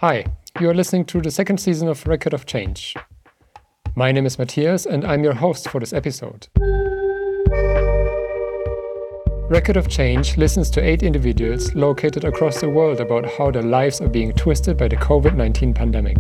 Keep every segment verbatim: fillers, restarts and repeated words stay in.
Hi, you are listening to the second season of Record of Change. My name is Matthias and I'm your host for this episode. Record of Change listens to eight individuals located across the world about how their lives are being twisted by the covid nineteen pandemic.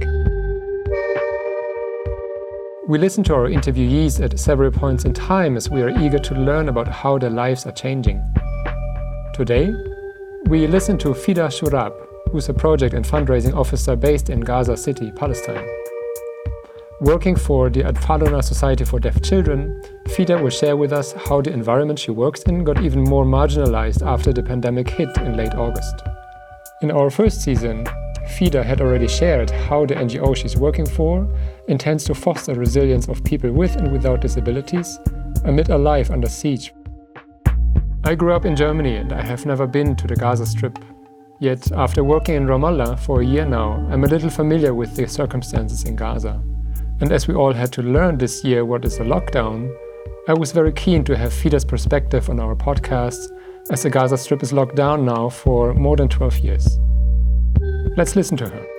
We listen to our interviewees at several points in time as we are eager to learn about how their lives are changing. Today, we listen to Fida Shurab, who's a project and fundraising officer based in Gaza City, Palestine. Working for the Al-Faluna Society for Deaf Children, Fida will share with us how the environment she works in got even more marginalized after the pandemic hit in late August. In our first season, Fida had already shared how the N G O she's working for intends to foster resilience of people with and without disabilities amid a life under siege. I grew up in Germany and I have never been to the Gaza Strip. Yet, after working in Ramallah for a year now, I'm a little familiar with the circumstances in Gaza. And as we all had to learn this year what is a lockdown, I was very keen to have Fida's perspective on our podcast, as the Gaza Strip is locked down now for more than twelve years. Let's listen to her.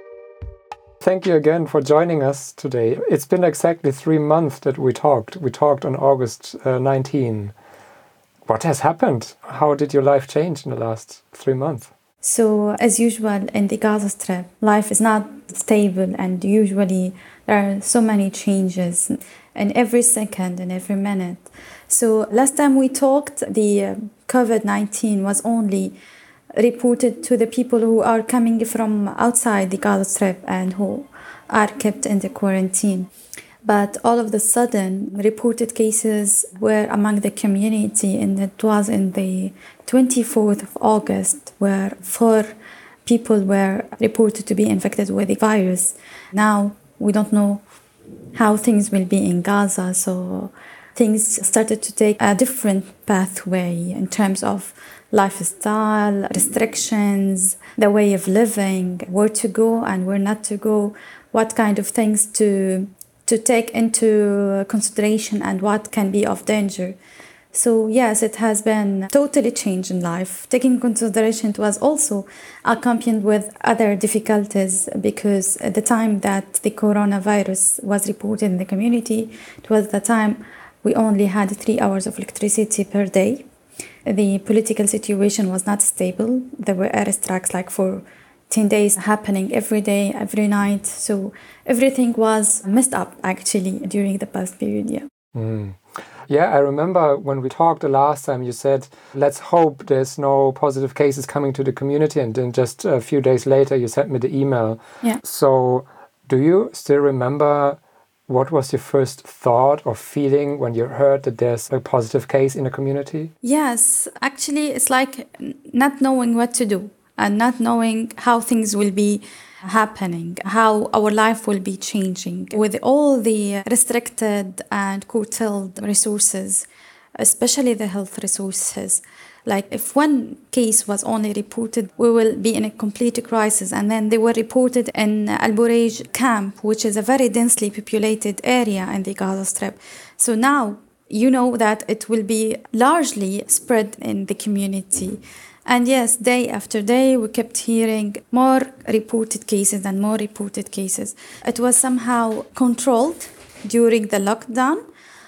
Thank you again for joining us today. It's been exactly three months that we talked. We talked on August uh, nineteenth. What has happened? How did your life change in the last three months? So, as usual in the Gaza Strip, life is not stable and usually there are so many changes in every second and every minute. So, last time we talked, the covid nineteen was only reported to the people who are coming from outside the Gaza Strip and who are kept in the quarantine. But all of a sudden, reported cases were among the community, and it was in the twenty-fourth of August, where four people were reported to be infected with the virus. Now, we don't know how things will be in Gaza, so things started to take a different pathway in terms of lifestyle, restrictions, the way of living, where to go and where not to go, what kind of things to to take into consideration and what can be of danger. So yes, it has been totally changed in life. Taking into consideration, it was also accompanied with other difficulties because at the time that the coronavirus was reported in the community, it was the time we only had three hours of electricity per day. The political situation was not stable. There were airstrikes like for ten days happening every day, every night. So everything was messed up actually during the past period, yeah. Mm. Yeah, I remember when we talked the last time, you said, let's hope there's no positive cases coming to the community. And then just a few days later, you sent me the email. Yeah. So do you still remember what was your first thought or feeling when you heard that there's a positive case in the community? Yes, actually, it's like not knowing what to do and not knowing how things will be happening, how our life will be changing with all the restricted and curtailed resources, especially the health resources. Like if one case was only reported, we will be in a complete crisis. And then they were reported in Al Bureij camp, which is a very densely populated area in the Gaza Strip. So now you know that it will be largely spread in the community. And yes, day after day, we kept hearing more reported cases and more reported cases. It was somehow controlled during the lockdown,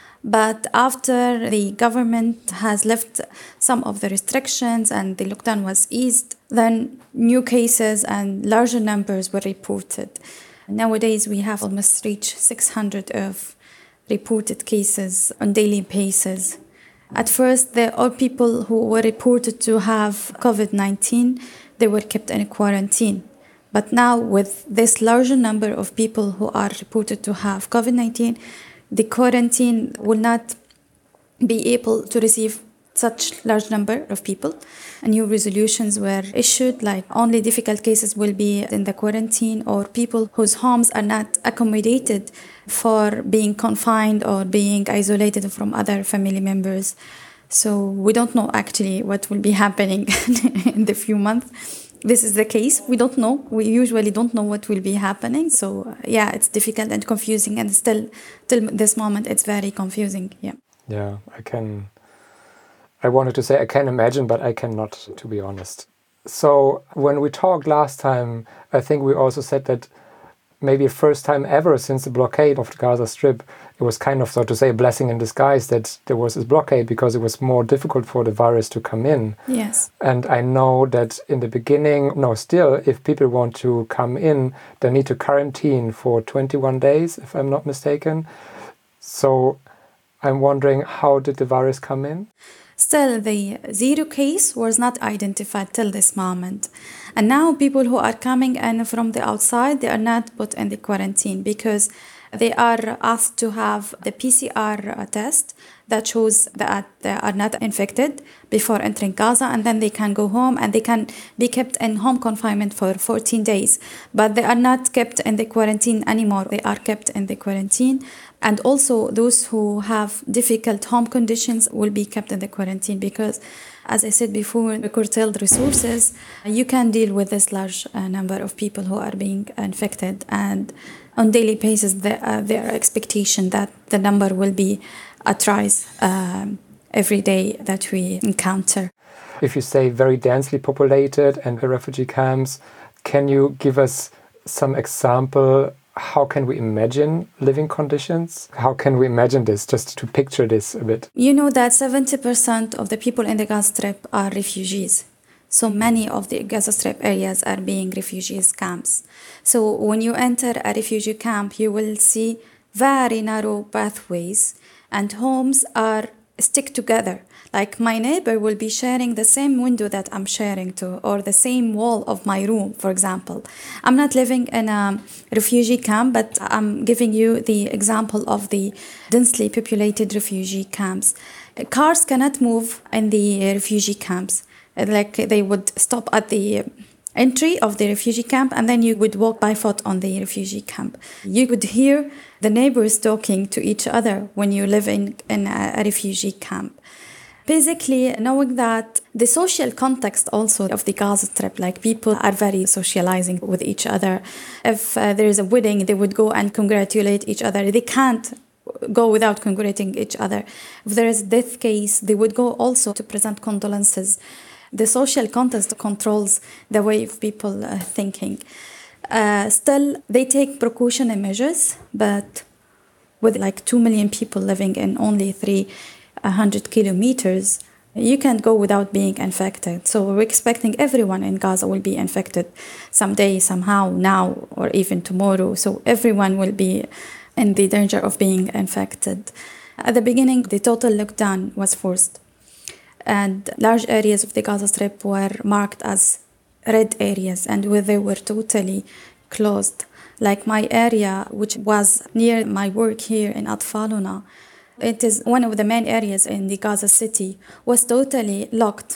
but after the government has left some of the restrictions and the lockdown was eased, then new cases and larger numbers were reported. Nowadays, we have almost reached six hundred of reported cases on daily basis. At first, the all people who were reported to have covid nineteen, they were kept in quarantine. But now, with this larger number of people who are reported to have covid nineteen, the quarantine will not be able to receive such large number of people. And new resolutions were issued, like only difficult cases will be in the quarantine, or people whose homes are not accommodated for being confined or being isolated from other family members. So we don't know actually what will be happening in the few months. This is the case. We don't know. We usually don't know what will be happening. So uh, yeah, it's difficult and confusing. And still, till this moment, it's very confusing. Yeah. Yeah, I can... I wanted to say I can imagine, but I cannot, to be honest. So when we talked last time, I think we also said that maybe first time ever since the blockade of the Gaza Strip, it was kind of, so to say, a blessing in disguise that there was this blockade because it was more difficult for the virus to come in. Yes. And I know that in the beginning, no, still, if people want to come in, they need to quarantine for twenty-one days, if I'm not mistaken. So I'm wondering, how did the virus come in? Still, the zero case was not identified till this moment. And now people who are coming in from the outside, they are not put in the quarantine because they are asked to have the P C R test that shows that they are not infected before entering Gaza, and then they can go home and they can be kept in home confinement for fourteen days. But they are not kept in the quarantine anymore. They are kept in the quarantine. And also those who have difficult home conditions will be kept in the quarantine because, as I said before, the curtailed resources, you can deal with this large uh, number of people who are being infected. And on daily basis, there are, there are expectation that the number will be at rise um, every day that we encounter. If you say very densely populated and refugee camps, can you give us some example? How can we imagine living conditions? How can we imagine this, just to picture this a bit? You know that seventy percent of the people in the Gaza Strip are refugees. So many of the Gaza Strip areas are being refugees camps. So when you enter a refugee camp, you will see very narrow pathways and homes are stick together. Like my neighbor will be sharing the same window that I'm sharing to, or the same wall of my room, for example. I'm not living in a refugee camp, but I'm giving you the example of the densely populated refugee camps. Cars cannot move in the refugee camps. Like they would stop at the entry of the refugee camp and then you would walk by foot on the refugee camp. You would hear the neighbors talking to each other when you live in, in a, a refugee camp. Basically, knowing that the social context also of the Gaza Strip, like people are very socializing with each other. If uh, there is a wedding, they would go and congratulate each other. They can't go without congratulating each other. If there is a death case, they would go also to present condolences. The social context controls the way of people uh, thinking. Uh, still, they take precautionary measures, but with like two million people living in only three hundred kilometers, you can't go without being infected. So we're expecting everyone in Gaza will be infected someday, somehow, now, or even tomorrow. So everyone will be in the danger of being infected. At the beginning, the total lockdown was forced. And large areas of the Gaza Strip were marked as red areas and where they were totally closed. Like my area, which was near my work here in Atfaluna, it is one of the main areas in the Gaza city, was totally locked.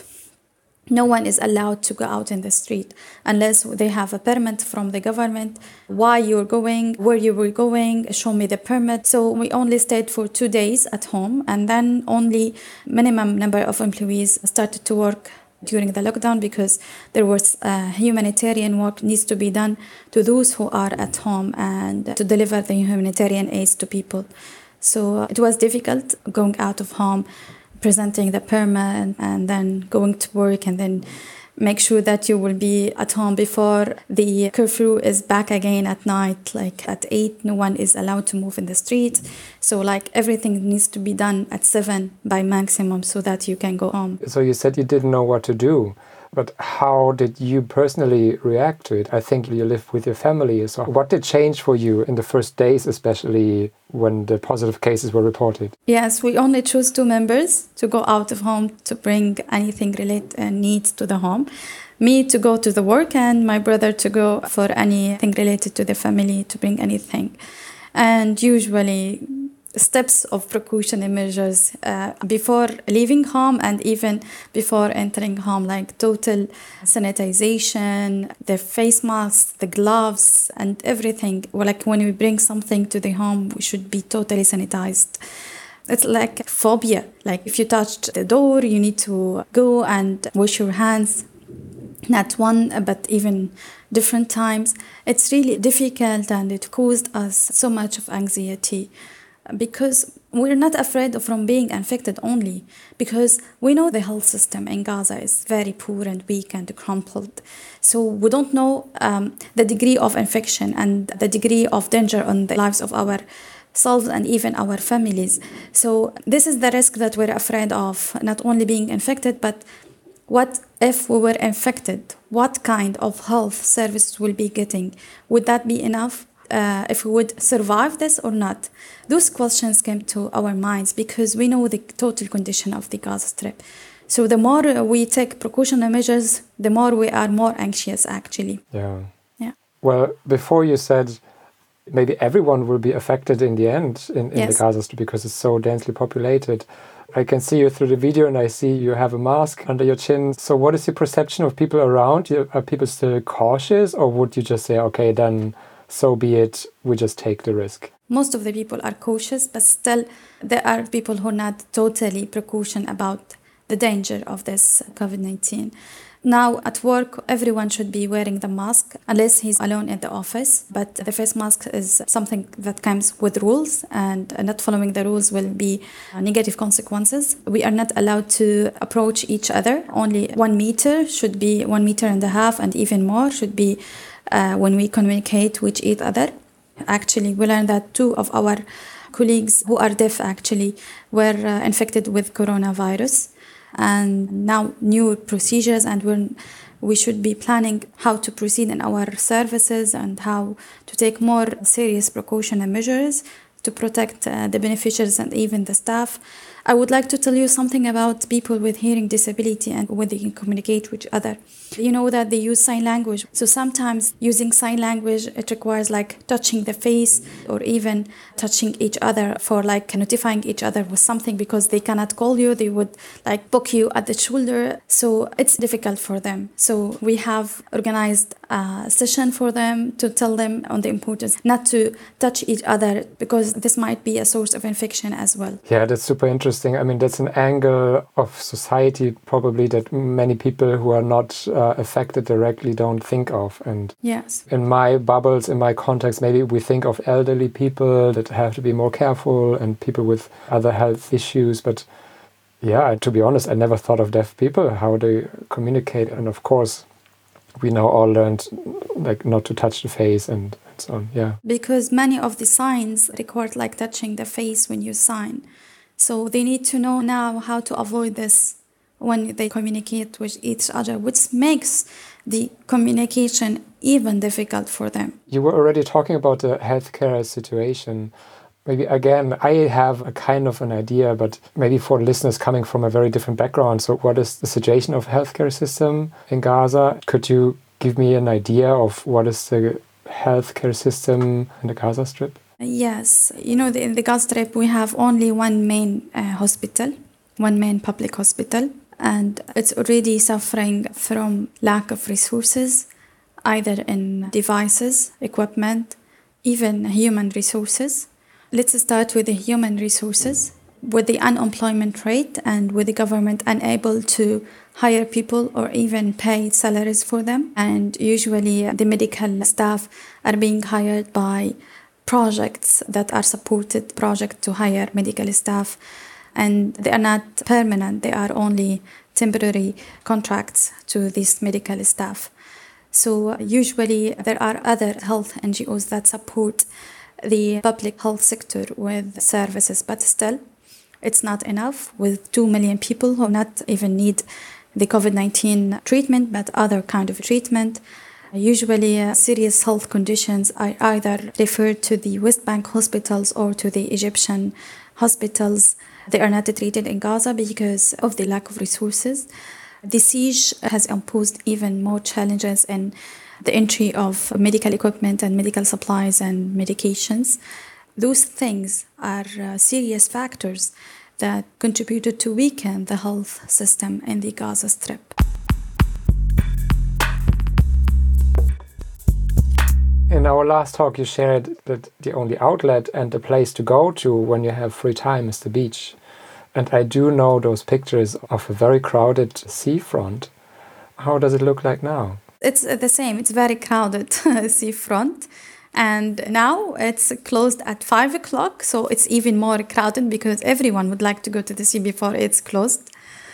No one is allowed to go out in the street unless they have a permit from the government. Why you're going, where you were going, show me the permit. So we only stayed for two days at home, and then only minimum number of employees started to work during the lockdown because there was uh, humanitarian work needs to be done to those who are at home and to deliver the humanitarian aid to people. So it was difficult going out of home, presenting the permit, and then going to work, and then make sure that you will be at home before the curfew is back again at night. Like at eight, no one is allowed to move in the streets. So like everything needs to be done at seven by maximum so that you can go home. So you said you didn't know what to do. But how did you personally react to it? I think you live with your family. So what did change for you in the first days, especially when the positive cases were reported? Yes, we only chose two members to go out of home to bring anything related uh, needs to the home. Me to go to the work and my brother to go for anything related to the family to bring anything. And usually steps of precautionary measures uh, before leaving home and even before entering home, like total sanitization, the face masks, the gloves, and everything. Like when we bring something to the home, we should be totally sanitized. It's like phobia. Like if you touch the door, you need to go and wash your hands. Not one, but even different times. It's really difficult and it caused us so much of anxiety. Because We're not afraid from being infected only because we know the health system in Gaza is very poor and weak and crumpled. So we don't know um, the degree of infection and the degree of danger on the lives of our selves and even our families. So this is the risk that we're afraid of, not only being infected, but what if we were infected? What kind of health services will be getting? Would that be enough? Uh, if we would survive this or not? Those questions came to our minds because we know the total condition of the Gaza Strip. So the more we take precautionary measures, the more we are more anxious, actually. Yeah. Yeah. Well, before you said maybe everyone will be affected in the end in, in Yes. the Gaza Strip because it's so densely populated. I can see you through the video and I see you have a mask under your chin. So what is your perception of people around you? Are people still cautious, or would you just say, okay, then so be it, we just take the risk? Most of the people are cautious, but still there are people who are not totally precaution about the danger of this COVID nineteen. Now at work, everyone should be wearing the mask unless he's alone in the office. But the face mask is something that comes with rules, and not following the rules will be negative consequences. We are not allowed to approach each other. Only one meter should be one meter and a half, and even more should be uh, when we communicate with each other. Actually, we learned that two of our colleagues who are deaf actually were uh, infected with coronavirus. And now new procedures, and we're, we should be planning how to proceed in our services and how to take more serious precautionary measures to protect uh, the beneficiaries and even the staff. I would like to tell you something about people with hearing disability and when they can communicate with each other. You know that they use sign language. So sometimes using sign language, it requires like touching the face or even touching each other for like notifying each other with something, because they cannot call you. They would like poke you at the shoulder. So it's difficult for them. So we have organized a session for them to tell them on the importance not to touch each other, because this might be a source of infection as well. Yeah, that's super interesting. I mean, that's an angle of society probably that many people who are not uh, affected directly don't think of. And yes, in my bubbles, in my context, maybe we think of elderly people that have to be more careful and people with other health issues. But yeah, to be honest, I never thought of deaf people, how they communicate. And of course, we now all learned like not to touch the face and, and so on. Yeah, because many of the signs require like touching the face when you sign. So they need to know now how to avoid this when they communicate with each other, which makes the communication even difficult for them. You were already talking about the healthcare situation. Maybe, again, I have a kind of an idea, but maybe for listeners coming from a very different background. So what is the situation of healthcare system in Gaza? Could you give me an idea of what is the healthcare system in the Gaza Strip? Yes. You know, in the Gaza Strip, we have only one main uh, hospital, one main public hospital, and it's already suffering from lack of resources, either in devices, equipment, even human resources. Let's start with the human resources. With the unemployment rate and with the government unable to hire people or even pay salaries for them, and usually the medical staff are being hired by projects that are supported projects to hire medical staff, and they are not permanent, they are only temporary contracts to this medical staff. So usually there are other health N G Os that support the public health sector with services, but still it's not enough with two million people who not even need the COVID nineteen treatment, but other kind of treatment. Usually uh, serious health conditions are either referred to the West Bank hospitals or to the Egyptian hospitals. They are not treated in Gaza because of the lack of resources. The siege has imposed even more challenges in the entry of medical equipment and medical supplies and medications. Those things are uh, serious factors that contributed to weaken the health system in the Gaza Strip. In our last talk, you shared that the only outlet and the place to go to when you have free time is the beach. And I do know those pictures of a very crowded seafront. How does it look like now? It's the same. It's very crowded seafront. And now it's closed at five o'clock, so it's even more crowded because everyone would like to go to the sea before it's closed.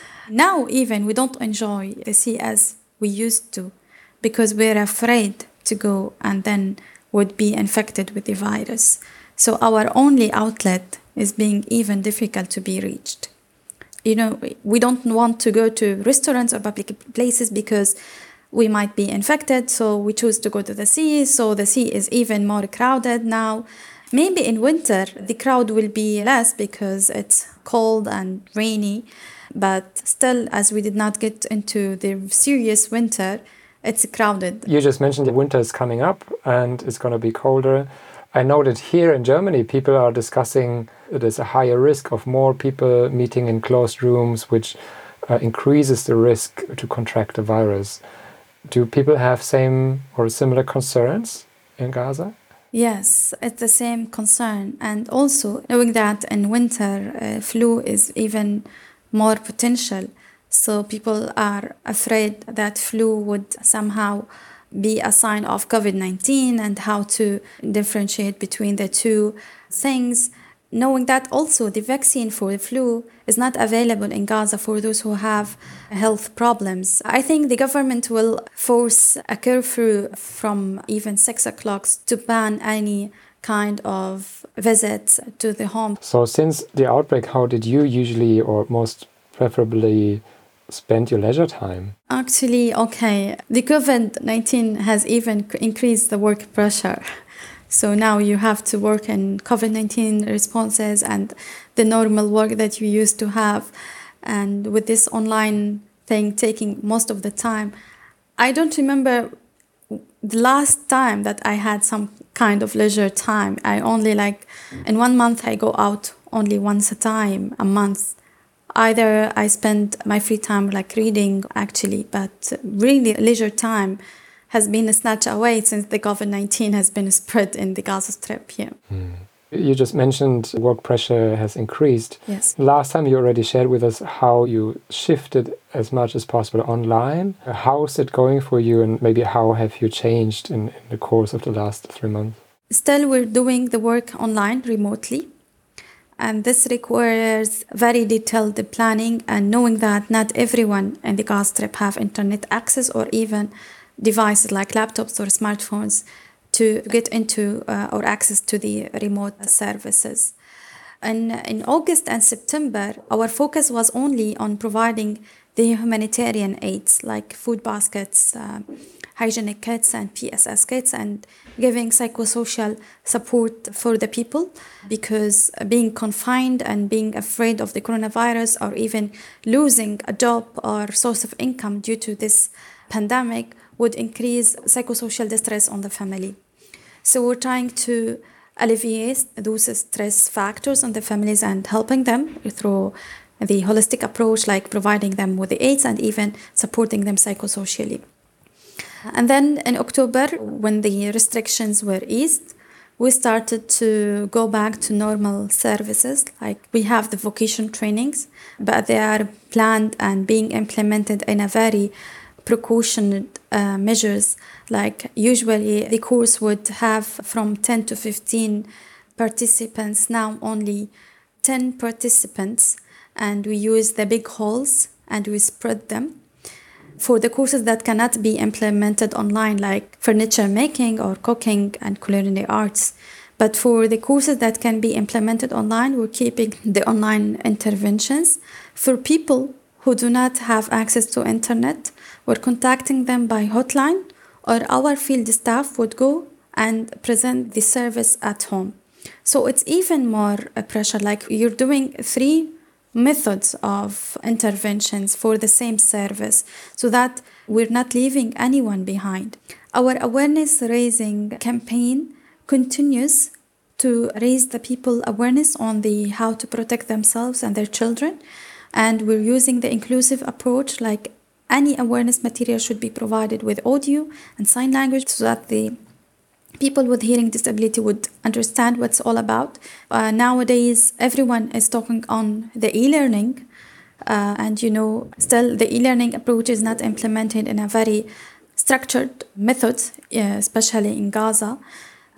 Now even we don't enjoy the sea as we used to because we're afraid to go and then would be infected with the virus. So our only outlet is being even difficult to be reached. You know, we don't want to go to restaurants or public places because we might be infected, so we choose to go to the sea. So the sea is even more crowded now. Maybe in winter, the crowd will be less because it's cold and rainy. But still, as we did not get into the serious winter, it's crowded. You just mentioned the winter is coming up and it's going to be colder. I know that here in Germany, people are discussing there's a higher risk of more people meeting in closed rooms, which uh, increases the risk to contract the virus. Do people have same or similar concerns in Gaza? Yes, it's the same concern. And also knowing that in winter, uh, flu is even more potential. So people are afraid that flu would somehow be a sign of COVID nineteen and how to differentiate between the two things. Knowing that also the vaccine for the flu is not available in Gaza for those who have health problems. I think the government will force a curfew from even six o'clock to ban any kind of visits to the home. So since the outbreak, how did you usually or most preferably spend your leisure time? Actually, okay, the COVID nineteen has even increased the work pressure. So now you have to work in COVID nineteen responses and the normal work that you used to have. And with this online thing taking most of the time, I don't remember the last time that I had some kind of leisure time. I only like, in one month I go out only once a time, a month. Either I spend my free time like reading actually, but really leisure time has been snatched away since the COVID nineteen has been spread in the Gaza Strip here. Mm. You just mentioned work pressure has increased. Yes. Last time you already shared with us how you shifted as much as possible online. How's it going for you and maybe how have you changed in, in the course of the last three months? Still, we're doing the work online remotely. And this requires very detailed planning and knowing that not everyone in the Gaza Strip have internet access or even devices like laptops or smartphones to get into uh, or access to the remote services. And in August and September, our focus was only on providing the humanitarian aids like food baskets, uh, hygienic kits and P S S kits, and giving psychosocial support for the people because being confined and being afraid of the coronavirus or even losing a job or source of income due to this pandemic would increase psychosocial distress on the family. So we're trying to alleviate those stress factors on the families and helping them through the holistic approach, like providing them with the aids and even supporting them psychosocially. And then in October, when the restrictions were eased, we started to go back to normal services. Like we have the vocation trainings, but they are planned and being implemented in a very precautionary uh, measures. Like usually the course would have from ten to fifteen participants, now only ten participants, and we use the big halls and we spread them. For the courses that cannot be implemented online, like furniture making or cooking and culinary arts, but for the courses that can be implemented online, we're keeping the online interventions. For people who do not have access to internet, we're contacting them by hotline, or our field staff would go and present the service at home. So it's even more a pressure, like you're doing three methods of interventions for the same service so that we're not leaving anyone behind. Our awareness raising campaign continues to raise the people awareness on the how to protect themselves and their children. And we're using the inclusive approach, like any awareness material should be provided with audio and sign language so that the people with hearing disability would understand what it's all about. Uh, nowadays, everyone is talking on the e-learning. Uh, and, you know, still the e-learning approach is not implemented in a very structured method, uh, especially in Gaza.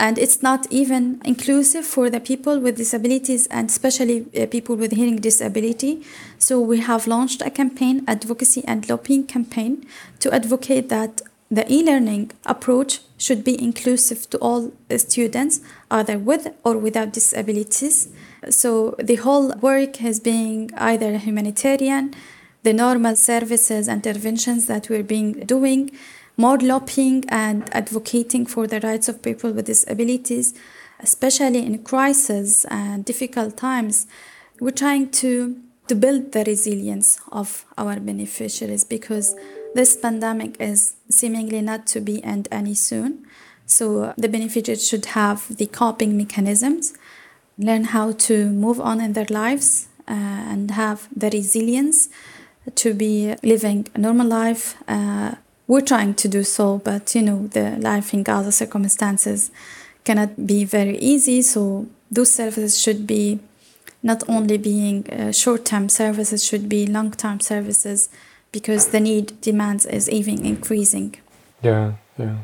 And it's not even inclusive for the people with disabilities and especially uh, people with hearing disability. So we have launched a campaign, advocacy and lobbying campaign, to advocate that the e-learning approach should be inclusive to all students, either with or without disabilities. So the whole work has been either humanitarian, the normal services, interventions that we're being doing, more lobbying and advocating for the rights of people with disabilities, especially in crisis and difficult times. We're trying to, to build the resilience of our beneficiaries because this pandemic is seemingly not to be end any soon. So the beneficiaries should have the coping mechanisms, learn how to move on in their lives, uh, and have the resilience to be living a normal life. Uh, we're trying to do so, but you know, the life in Gaza circumstances cannot be very easy. So those services should be not only being uh, short-term services, should be long-term services, because the need, demands is even increasing. Yeah, yeah.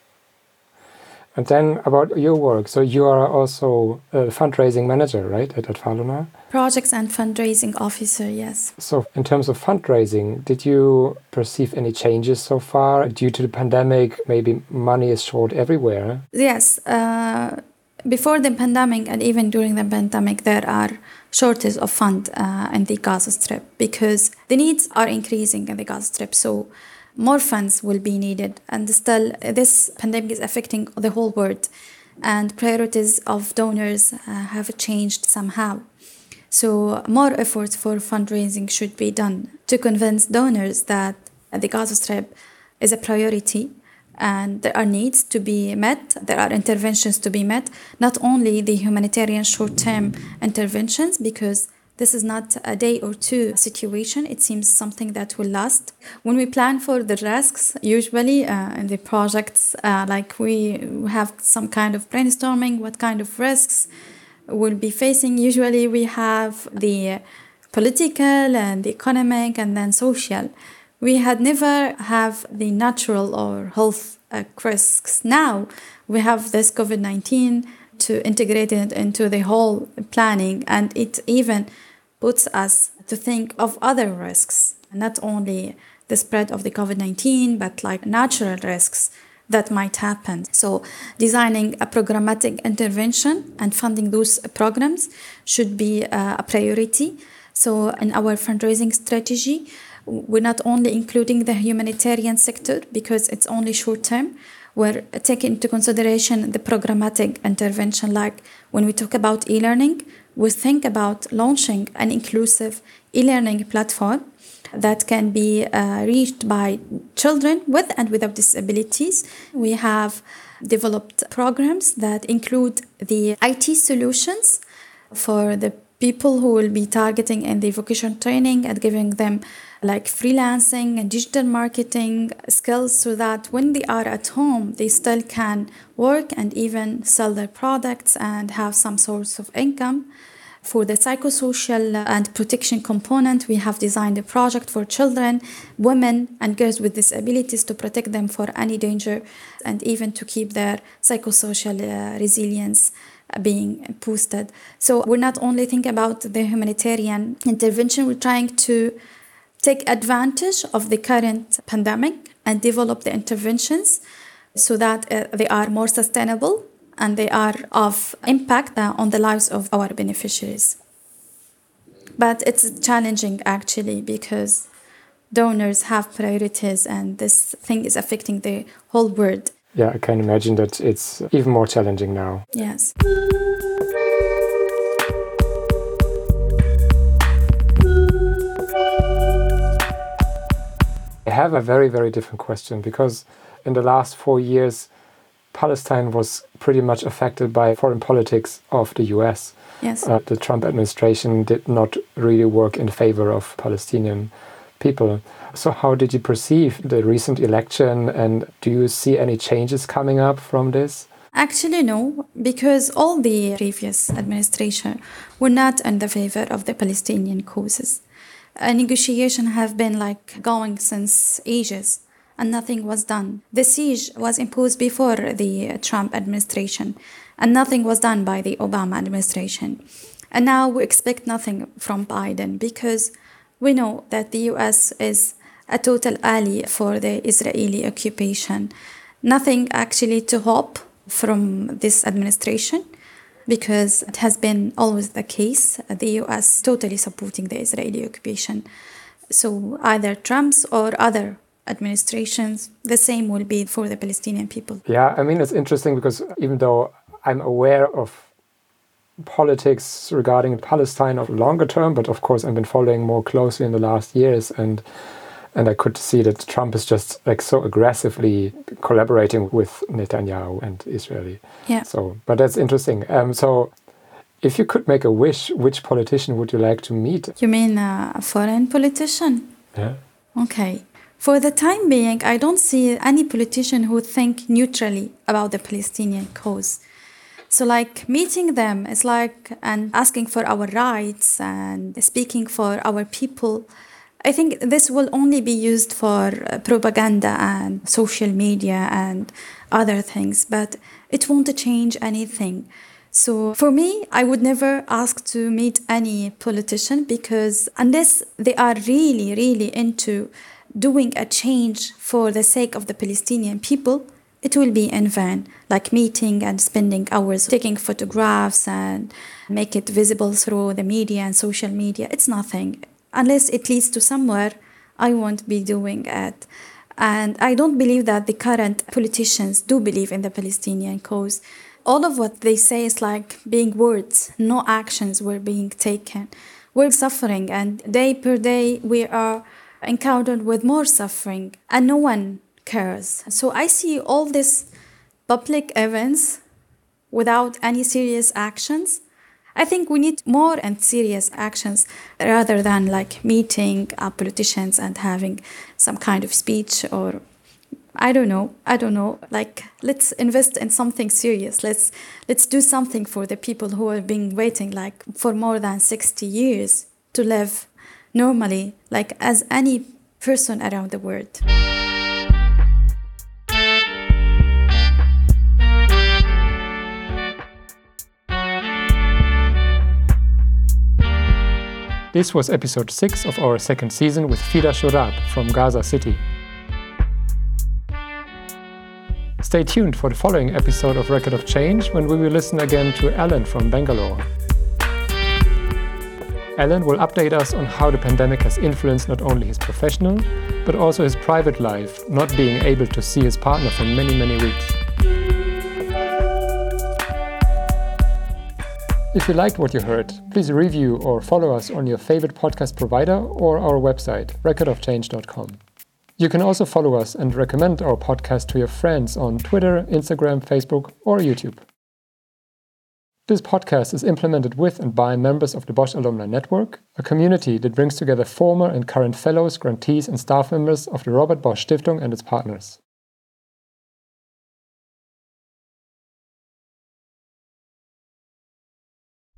And then about your work. So you are also a fundraising manager, right, at, at Faluna? Projects and fundraising officer, yes. So in terms of fundraising, did you perceive any changes so far? Due to the pandemic, maybe money is short everywhere. Yes. Uh, before the pandemic and even during the pandemic, there are shortage of funds uh, in the Gaza Strip because the needs are increasing in the Gaza Strip. So more funds will be needed. And still, this pandemic is affecting the whole world. And priorities of donors uh, have changed somehow. So more efforts for fundraising should be done to convince donors that the Gaza Strip is a priority and there are needs to be met, there are interventions to be met, not only the humanitarian short-term interventions, because this is not a day or two situation. It seems something that will last. When we plan for the risks, usually uh, in the projects, uh, like we have some kind of brainstorming, what kind of risks we'll be facing. Usually we have the political and the economic and then social. We had never have the natural or health uh, risks. Now we have this COVID nineteen to integrate it into the whole planning, and it even puts us to think of other risks, not only the spread of the COVID nineteen, but like natural risks that might happen. So designing a programmatic intervention and funding those programs should be uh, a priority. So in our fundraising strategy, we're not only including the humanitarian sector because it's only short term. We're taking into consideration the programmatic intervention. Like when we talk about e-learning, we think about launching an inclusive e-learning platform that can be uh, reached by children with and without disabilities. We have developed programs that include the I T solutions for the people who will be targeting in the vocational training and giving them like freelancing and digital marketing skills so that when they are at home, they still can work and even sell their products and have some source of income. For the psychosocial and protection component, we have designed a project for children, women, and girls with disabilities to protect them for any danger and even to keep their psychosocial uh, resilience being boosted. So we're not only thinking about the humanitarian intervention, we're trying to take advantage of the current pandemic and develop the interventions so that uh, they are more sustainable and they are of impact uh, on the lives of our beneficiaries. But it's challenging actually because donors have priorities and this thing is affecting the whole world. Yeah, I can imagine that it's even more challenging now. Yes. I have a very, very different question because in the last four years, Palestine was pretty much affected by foreign politics of the U S. Yes. Uh, the Trump administration did not really work in favor of Palestinian people. So how did you perceive the recent election and do you see any changes coming up from this? Actually, no, because all the previous administration were not in the favor of the Palestinian causes. A negotiation have been like going since ages. and nothing was done. The siege was imposed before the Trump administration, and nothing was done by the Obama administration. And now we expect nothing from Biden because we know that the U S is a total ally for the Israeli occupation. Nothing actually to hope from this administration because it has been always the case, the U S totally supporting the Israeli occupation. So either Trump's or other administrations, the same will be for the Palestinian people. Yeah, I mean, it's interesting because even though I'm aware of politics regarding Palestine of longer term, but of course I've been following more closely in the last years, and and I could see that Trump is just like so aggressively collaborating with Netanyahu and Israeli. Yeah. So, but that's interesting. Um, so, if you could make a wish, which politician would you like to meet? You mean a foreign politician? Yeah. Okay. For the time being, I don't see any politician who think neutrally about the Palestinian cause. So like meeting them is like and asking for our rights and speaking for our people. I think this will only be used for propaganda and social media and other things, but it won't change anything. So for me, I would never ask to meet any politician because unless they are really, really into doing a change for the sake of the Palestinian people, it will be in vain, like meeting and spending hours taking photographs and make it visible through the media and social media. It's nothing. Unless it leads to somewhere, I won't be doing it. And I don't believe that the current politicians do believe in the Palestinian cause. All of what they say is like being words. No actions were being taken. We're suffering, and day per day we are encountered with more suffering, and no one cares. So I see all these public events without any serious actions. I think we need more and serious actions rather than like meeting uh, politicians and having some kind of speech or I don't know, I don't know, like let's invest in something serious. Let's let's do something for the people who have been waiting like for more than sixty years to live normally, like as any person around the world. This was episode six of our second season with Fida Shurab from Gaza City. Stay tuned for the following episode of Record of Change when we will listen again to Alan from Bangalore. Alan will update us on how the pandemic has influenced not only his professional, but also his private life, not being able to see his partner for many, many weeks. If you liked what you heard, please review or follow us on your favorite podcast provider or our website, record of change dot com. You can also follow us and recommend our podcast to your friends on Twitter, Instagram, Facebook, or YouTube. This podcast is implemented with and by members of the Bosch Alumni Network, a community that brings together former and current fellows, grantees, and staff members of the Robert Bosch Stiftung and its partners.